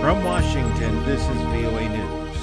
From Washington, this is VOA News.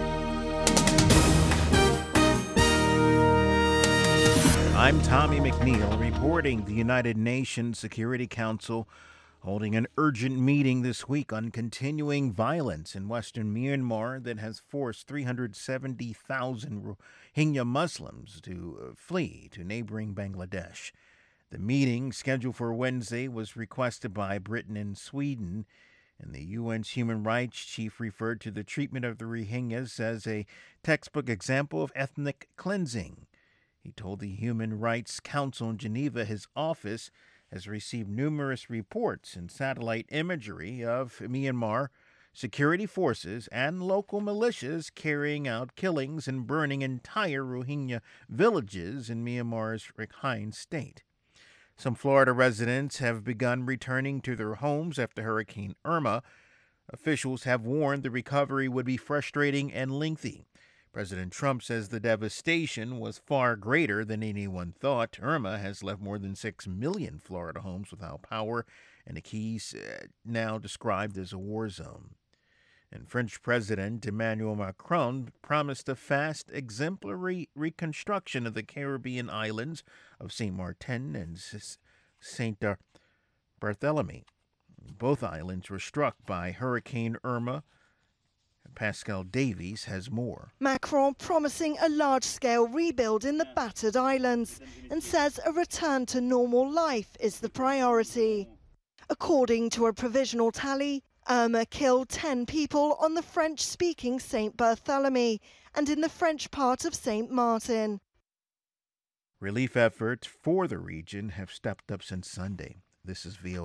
I'm Tommy McNeil reporting. The United Nations Security Council holding an urgent meeting this week on continuing violence in western Myanmar that has forced 370,000 Rohingya Muslims to flee to neighboring Bangladesh. The meeting, scheduled for Wednesday, was requested by Britain and Sweden, and the UN's human rights chief referred to the treatment of the Rohingyas as a textbook example of ethnic cleansing. He told the Human Rights Council in Geneva his office has received numerous reports and satellite imagery of Myanmar security forces and local militias carrying out killings and burning entire Rohingya villages in Myanmar's Rakhine state. Some Florida residents have begun returning to their homes after Hurricane Irma. Officials have warned the recovery would be frustrating and lengthy. President Trump says the devastation was far greater than anyone thought. Irma has left more than 6 million Florida homes without power, and the Keys now described as a war zone. And French President Emmanuel Macron promised a fast, exemplary reconstruction of the Caribbean islands of Saint Martin and Saint Barthélemy. Both islands were struck by Hurricane Irma. Pascal Davies has more. Macron promising a large-scale rebuild in the battered islands and says a return to normal life is the priority. According to a provisional tally, Irma killed 10 people on the French-speaking Saint Barthélemy and in the French part of Saint Martin. Relief efforts for the region have stepped up since Sunday. This is VOA.